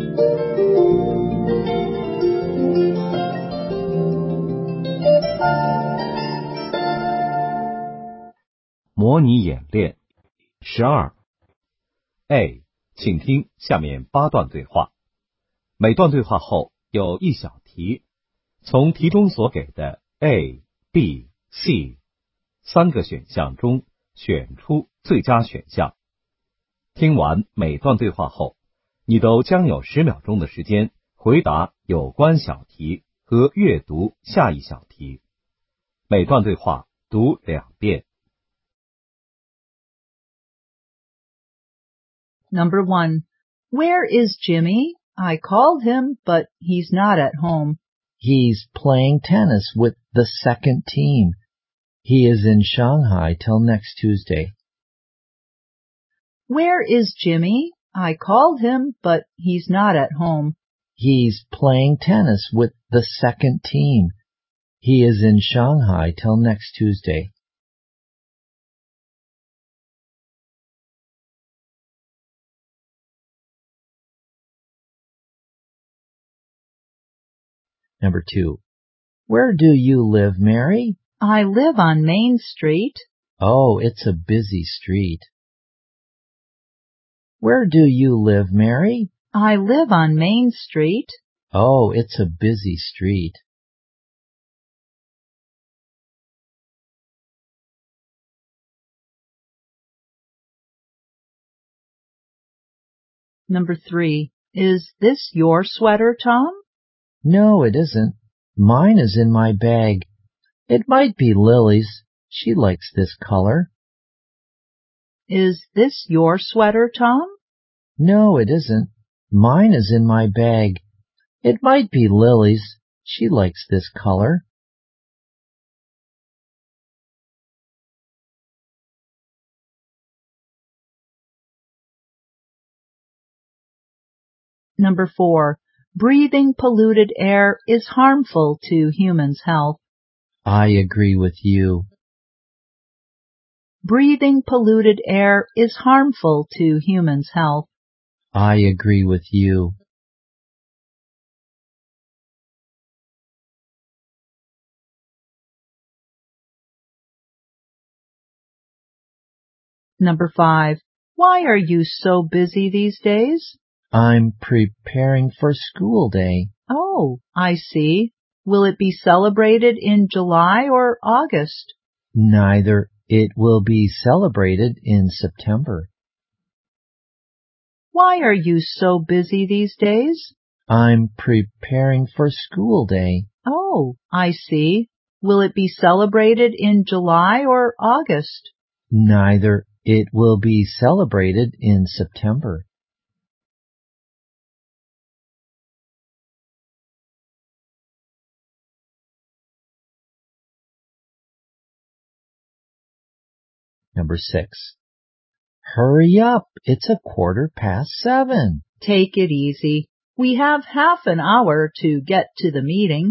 模拟演练12 A， 请听下面8段对话。每段对话后有一小题，从题中所给的 A、B、C 3个选项中选出最佳选项。听完每段对话后，你都将有10秒钟的时间回答有关小题和阅读下一小题。每段对话读2遍。 Number 1. Where is Jimmy? I called him, but he's not at home. He's playing tennis with the second team. He is in Shanghai till next Tuesday. Where is Jimmy? I called him, but he's not at home. He's playing tennis with the second team. He is in Shanghai till next Tuesday. Number 2. Where do you live, Mary? I live on Main Street. Oh, it's a busy street. Where do you live, Mary? I live on Main Street. Oh, it's a busy street. Number 3. Is this your sweater, Tom? No, it isn't. Mine is in my bag. It might be Lily's. She likes this color. Is this your sweater, Tom? No, it isn't. Mine is in my bag. It might be Lily's. She likes this color. Number 4. Breathing polluted air is harmful to humans' health. I agree with you. Breathing polluted air is harmful to humans' health. I agree with you. Number 5. Why are you so busy these days? I'm preparing for school day. Oh, I see. Will it be celebrated in July or August? Neither. It will be celebrated in September. Why are you so busy these days? I'm preparing for school day. Oh, I see. Will it be celebrated in July or August? Neither. It will be celebrated in September. Number 6. Hurry up. It's 7:15. Take it easy. We have half an hour to get to the meeting.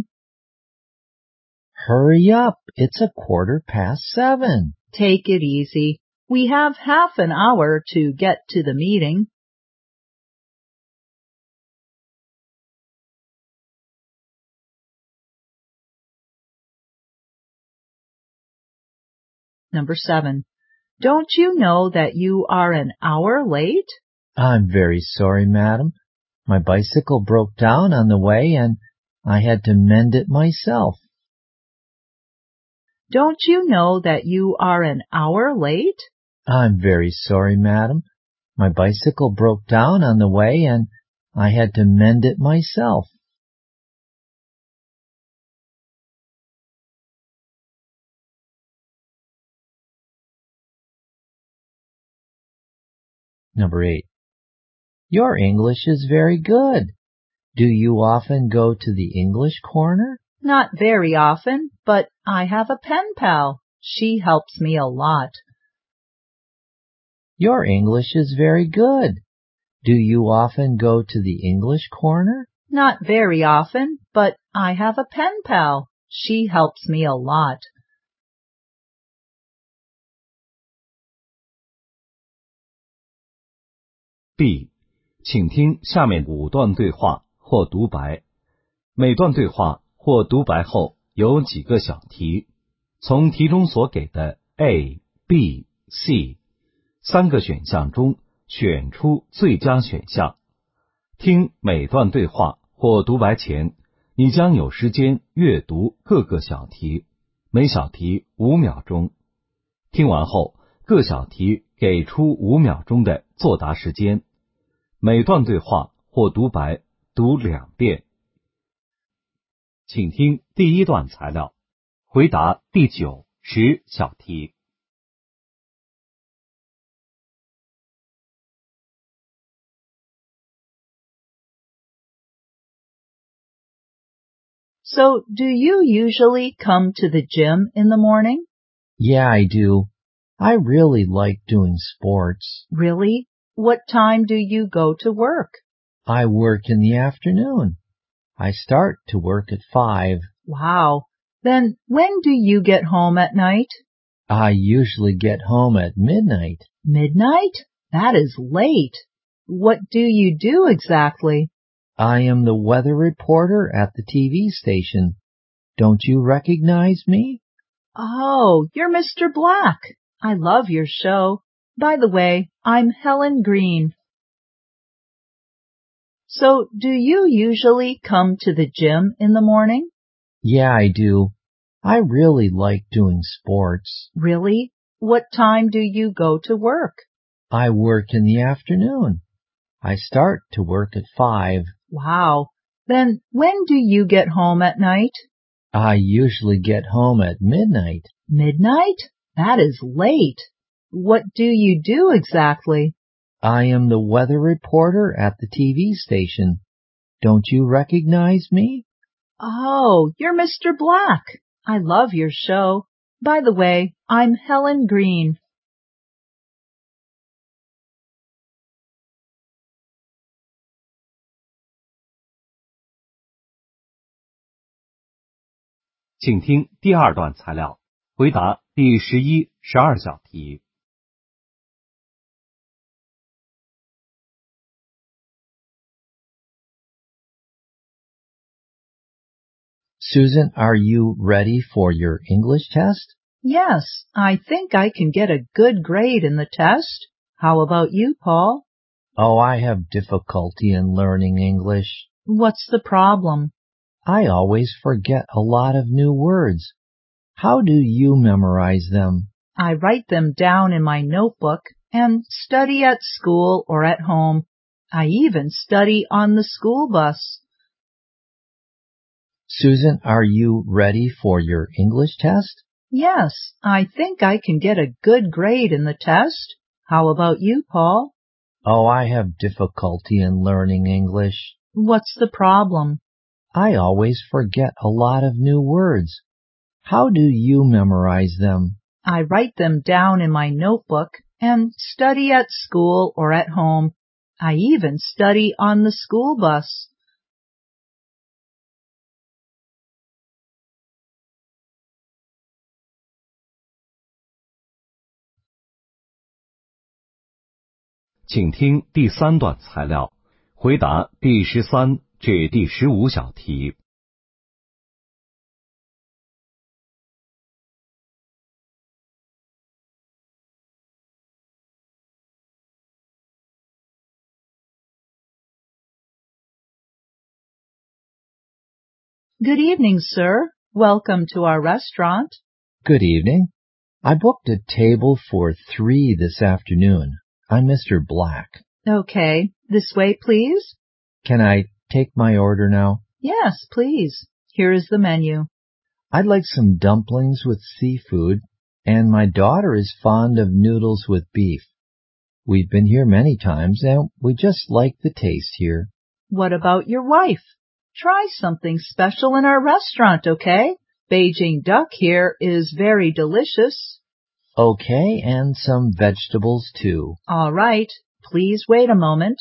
Hurry up. It's 7:15. Take it easy. We have half an hour to get to the meeting. Number 7. Don't you know that you are an hour late? I'm very sorry, madam. My bicycle broke down on the way and I had to mend it myself. Don't you know that you are an hour late? I'm very sorry, madam. My bicycle broke down on the way and I had to mend it myself. Number 8. Your English is very good. Do you often go to the English corner? Not very often, but I have a pen pal. She helps me a lot. Your English is very good. Do you often go to the English corner? Not very often, but I have a pen pal. She helps me a lot. B. 请听下面5段对话或独白。每段对话或独白后有几个小题，从题中所给的 A、B、C 3个选项中选出最佳选项。听每段对话或独白前，你将有时间阅读各个小题，每小题5秒钟。听完后，各小题给出5秒钟的作答时间。每段对话或独白读2遍。请听第1段材料，回答第9、10小题。 So, do you usually come to the gym in the morning? Yeah, I do. I really like doing sports. Really? What time do you go to work? I work in the afternoon. I start to work at 5. Wow. Then when do you get home at night? I usually get home at midnight. Midnight? That is late. What do you do exactly? I am the weather reporter at the TV station. Don't you recognize me? Oh, you're Mr. Black. I love your show. By the way, I'm Helen Green. So, do you usually come to the gym in the morning? Yeah, I do. I really like doing sports. Really? What time do you go to work? I work in the afternoon. I start to work at 5. Wow. Then when do you get home at night? I usually get home at midnight. Midnight? That is late. What do you do exactly? I am the weather reporter at the TV station. Don't you recognize me? Oh, you're Mr. Black. I love your show. By the way, I'm Helen Green. 请听第2段材料，回答第11、12小题。 Susan, are you ready for your English test? Yes, I think I can get a good grade in the test. How about you, Paul? Oh, I have difficulty in learning English. What's the problem? I always forget a lot of new words. How do you memorize them? I write them down in my notebook and study at school or at home. I even study on the school bus. Susan, are you ready for your English test? Yes, I think I can get a good grade in the test. How about you, Paul? Oh, I have difficulty in learning English. What's the problem? I always forget a lot of new words. How do you memorize them? I write them down in my notebook and study at school or at home. I even study on the school bus. 请听第3段材料，回答第13至第15小题。 Good evening, sir. Welcome to our restaurant. Good evening. I booked a table for 3 this afternoon. I'm Mr. Black. Okay, this way, please. Can I take my order now? Yes, please. Here is the menu. I'd like some dumplings with seafood, and my daughter is fond of noodles with beef. We've been here many times, and we just like the taste here. What about your wife? Try something special in our restaurant, okay? Beijing duck here is very delicious. Okay, and some vegetables too. All right. Please wait a moment.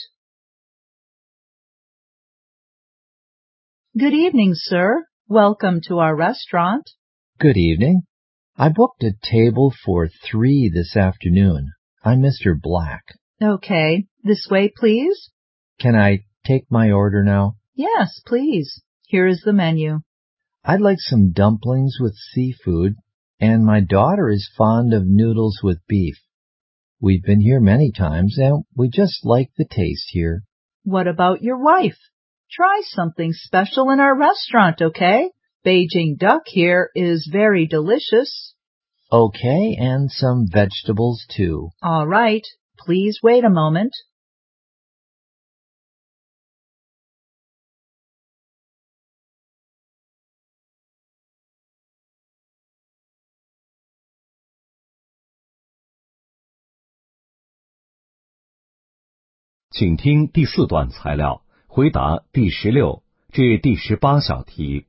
Good evening, sir. Welcome to our restaurant. Good evening. I booked a table for 3 this afternoon. I'm Mr. Black. Okay, this way, please. Can I take my order now? Yes, please. Here is the menu. I'd like some dumplings with seafood, and my daughter is fond of noodles with beef. We've been here many times, and we just like the taste here. What about your wife? Try something special in our restaurant, okay? Beijing duck here is very delicious. Okay, and some vegetables too. All right. Please wait a moment. 请听第4段材料，回答第16至第18小题。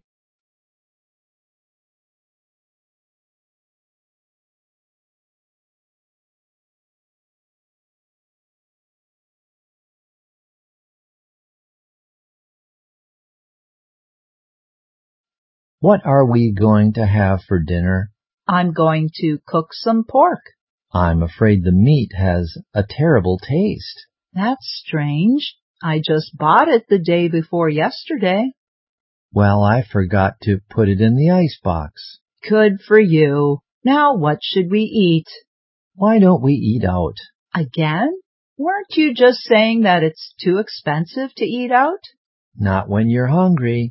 What are we going to have for dinner? I'm going to cook some pork. I'm afraid the meat has a terrible taste. That's strange. I just bought it the day before yesterday. Well, I forgot to put it in the icebox. Good for you. Now what should we eat? Why don't we eat out? Again? Weren't you just saying that it's too expensive to eat out? Not when you're hungry.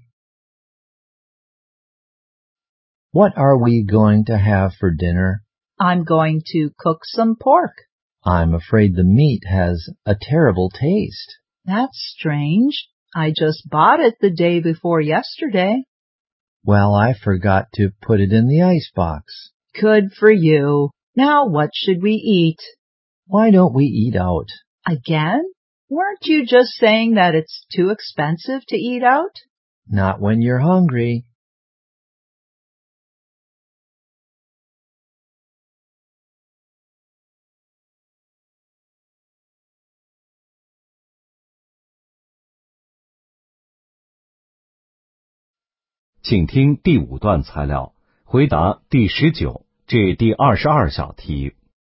What are we going to have for dinner? I'm going to cook some pork. I'm afraid the meat has a terrible taste. That's strange. I just bought it the day before yesterday. Well, I forgot to put it in the icebox. Good for you. Now what should we eat? Why don't we eat out? Again? Weren't you just saying that it's too expensive to eat out? Not when you're hungry. 请听第5段材料，回答第19至第22小题。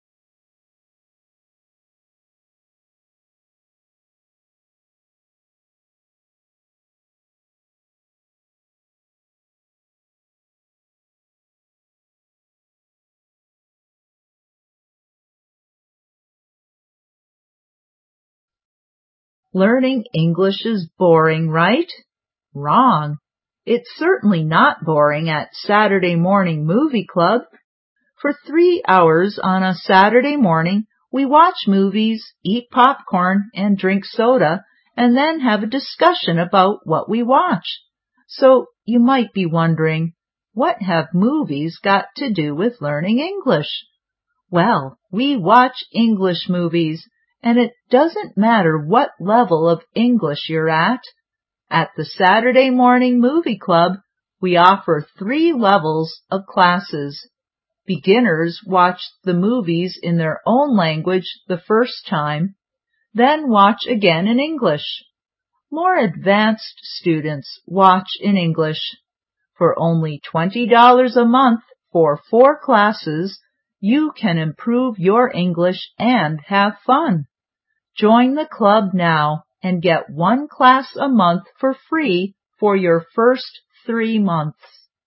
Learning English is boring, right? Wrong. It's certainly not boring at Saturday morning movie club. For 3 hours on a Saturday morning, we watch movies, eat popcorn, and drink soda, and then have a discussion about what we watch. So you might be wondering, what have movies got to do with learning English? Well, we watch English movies, and it doesn't matter what level of English you're at. At the Saturday Morning Movie Club, we offer 3 levels of classes. Beginners watch the movies in their own language the first time, then watch again in English. More advanced students watch in English. For only $20 a month for 4 classes, you can improve your English and have fun. Join the club now and get 1 class a month for free for your first 3 months.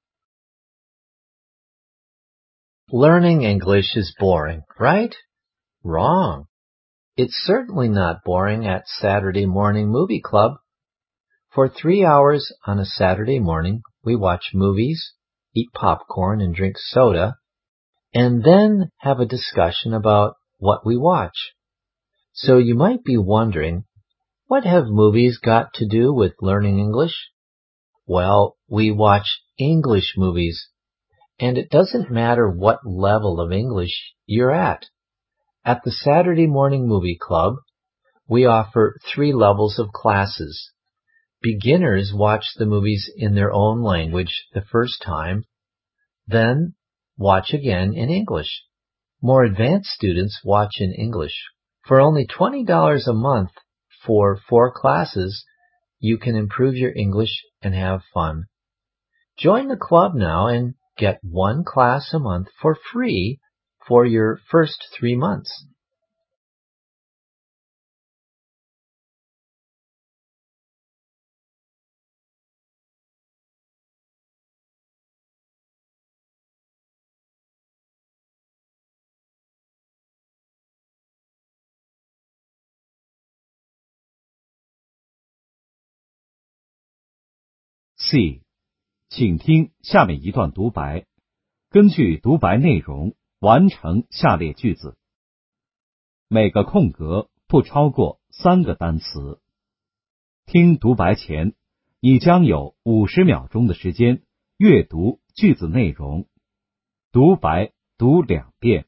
Learning English is boring, right? Wrong. It's certainly not boring at Saturday Morning Movie Club. For 3 hours on a Saturday morning, we watch movies, eat popcorn and drink soda, and then have a discussion about what we watch. So you might be wondering, what have movies got to do with learning English? Well, we watch English movies, and it doesn't matter what level of English you're at. At the Saturday Morning Movie Club, we offer 3 levels of classes. Beginners watch the movies in their own language the first time, then watch again in English. More advanced students watch in English. For only $20 a month for 4 classes, you can improve your English and have fun. Join the club now and get 1 class a month for free for your first 3 months. C. 请听下面一段独白，根据独白内容完成下列句子。每个空格不超过3个单词。听独白前，你将有50秒钟的时间阅读句子内容。独白读2遍。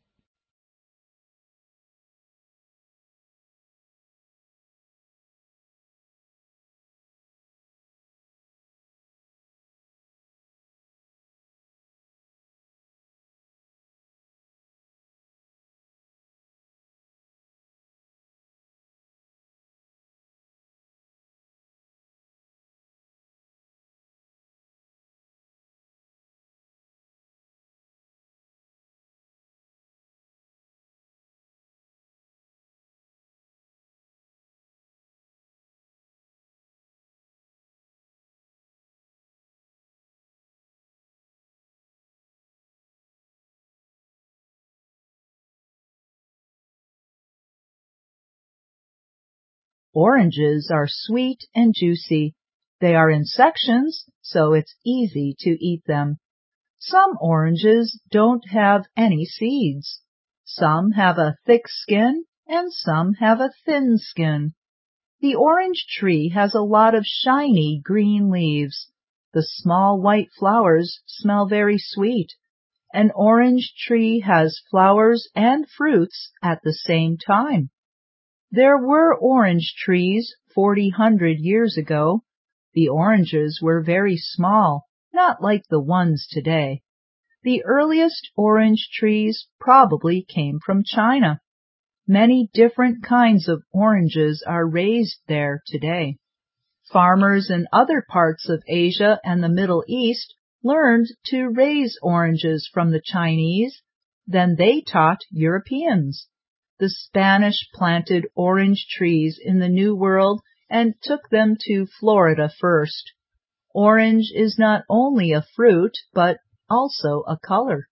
Oranges are sweet and juicy. They are in sections, so it's easy to eat them. Some oranges don't have any seeds. Some have a thick skin and some have a thin skin. The orange tree has a lot of shiny green leaves. The small white flowers smell very sweet. An orange tree has flowers and fruits at the same time. There were orange trees 400 years ago. The oranges were very small, not like the ones today. The earliest orange trees probably came from China. Many different kinds of oranges are raised there today. Farmers in other parts of Asia and the Middle East learned to raise oranges from the Chinese. Then they taught Europeans. The Spanish planted orange trees in the New World and took them to Florida first. Orange is not only a fruit, but also a color.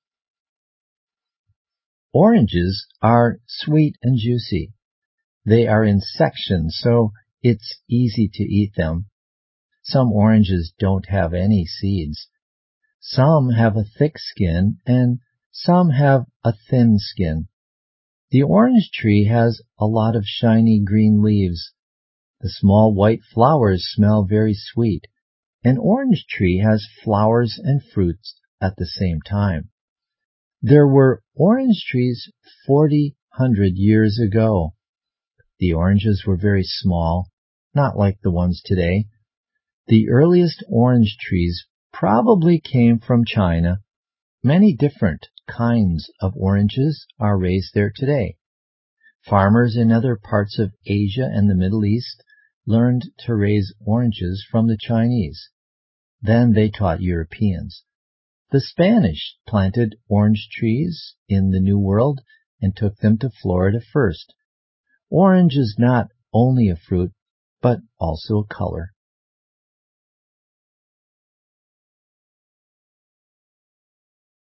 Oranges are sweet and juicy. They are in sections, so it's easy to eat them. Some oranges don't have any seeds. Some have a thick skin, and some have a thin skin. The orange tree has a lot of shiny green leaves. The small white flowers smell very sweet. An orange tree has flowers and fruits at the same time. There were orange trees 400 years ago. The oranges were very small, not like the ones today. The earliest orange trees probably came from China. Many different kinds of oranges are raised there today. Farmers in other parts of Asia and the Middle East learned to raise oranges from the Chinese. Then they taught Europeans. The Spanish planted orange trees in the New World and took them to Florida first. Orange is not only a fruit, but also a color.